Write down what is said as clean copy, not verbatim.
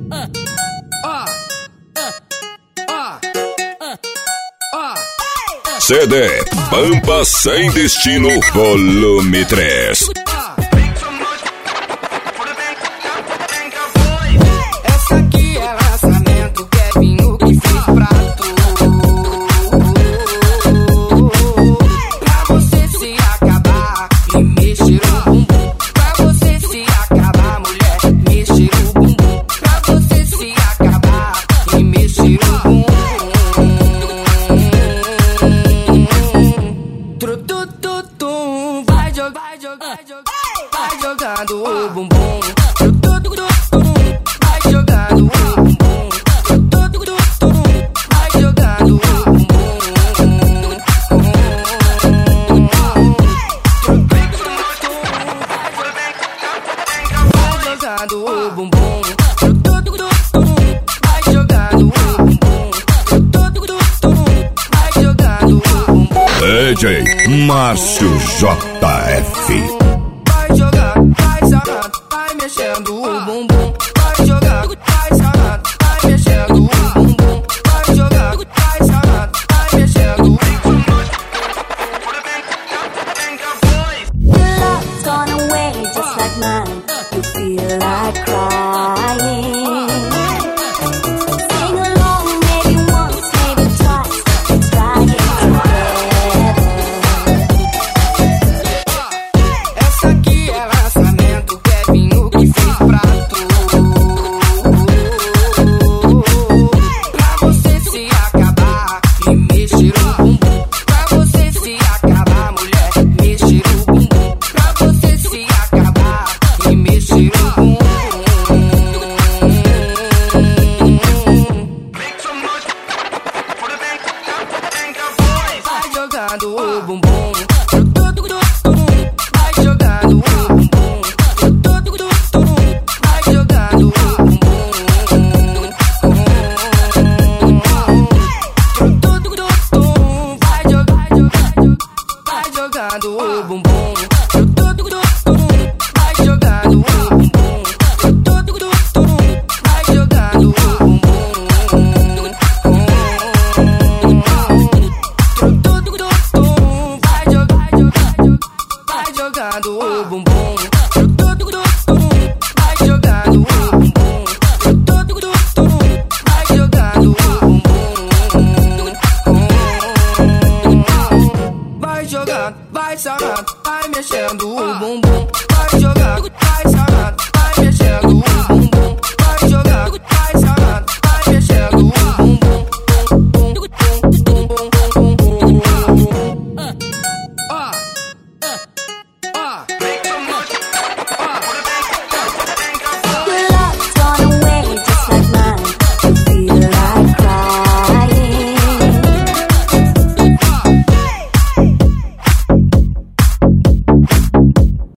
CD Pampa Sem Destino, volume 3. Essa aqui é lançamento, Kevinho que fiz pra tu. Pra você se acabar e mexer o bumbum. Pra você se acabar, mulher, mexer o bumbum. Pra você se acabar e mexer o bumbum. Vai jogando o bumbum. Vai jogando o bumbum. Vai jogando o bumbum. Vai jogando o bumbum. Vai jogando o bumbum. Vai jogando o bumbum. DJ Márcio JF.